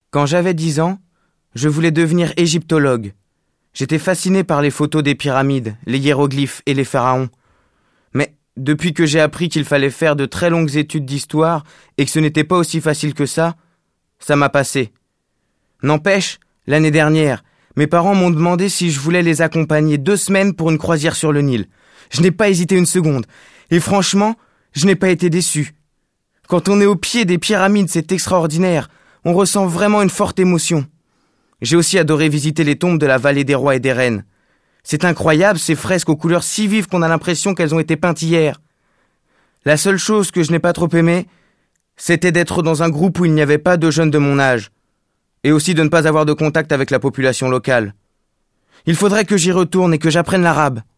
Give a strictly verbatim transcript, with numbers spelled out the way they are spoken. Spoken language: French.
Quand j'avais dix ans, je voulais devenir égyptologue. J'étais fasciné par les photos des pyramides, les hiéroglyphes et les pharaons. Mais depuis que j'ai appris qu'il fallait faire de très longues études d'histoire et que ce n'était pas aussi facile que ça, ça m'a passé. N'empêche, l'année dernière, mes parents m'ont demandé si je voulais les accompagner deux semaines pour une croisière sur le Nil. Je n'ai pas hésité une seconde. Et franchement, je n'ai pas été déçu. Quand on est au pied des pyramides, c'est extraordinaire. On ressent vraiment une forte émotion. J'ai aussi adoré visiter les tombes de la vallée des rois et des reines. C'est incroyable, ces fresques aux couleurs si vives qu'on a l'impression qu'elles ont été peintes hier. La seule chose que je n'ai pas trop aimée, c'était d'être dans un groupe où il n'y avait pas de jeunes de mon âge. Et aussi de ne pas avoir de contact avec la population locale. Il faudrait que j'y retourne et que j'apprenne l'arabe.